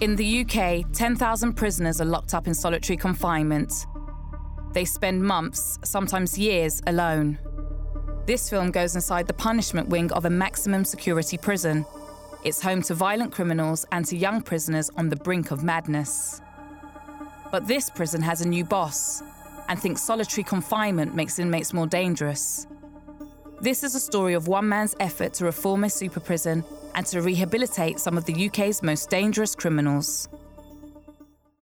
In the UK, 10,000 prisoners are locked up in solitary confinement. They spend months, sometimes years, alone. This film goes inside the punishment wing of a maximum security prison. It's home to violent criminals and to young prisoners on the brink of madness. But this prison has a new boss and thinks solitary confinement makes inmates more dangerous. This is a story of one man's effort to reform a super prison and to rehabilitate some of the UK's most dangerous criminals.